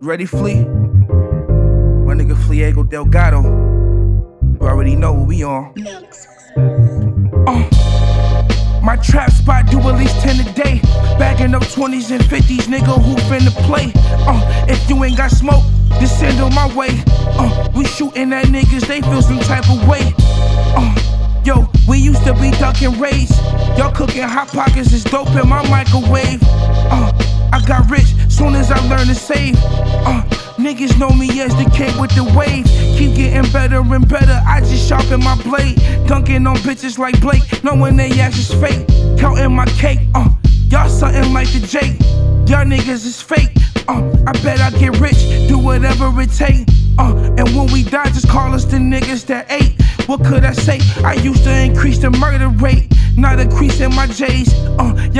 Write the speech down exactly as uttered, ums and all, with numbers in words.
You ready, Flea? My nigga Fliego Delgado. You already know what we on. Uh, my trap spot do at least ten a day. Bagging up twenties and fifties, nigga, who finna play? Uh, if you ain't got smoke, just send on my way. Uh, we shooting at niggas, they feel some type of way. Uh, yo, we used to be ducking raids. Y'all cooking hot pockets, it's dope in my microwave. Uh, I got rich soon as I learned to save. Uh, niggas know me as the king with the wave. Keep getting better and better, I just sharpen my blade. Dunking on bitches like Blake, knowing they ass is fake. Counting my cake, uh, y'all something like the Jake. Y'all niggas is fake, uh, I bet I get rich, do whatever it take. Uh, and when we die, just call us the niggas that ate. What could I say? I used to increase the murder rate, not increasing my J's. Uh,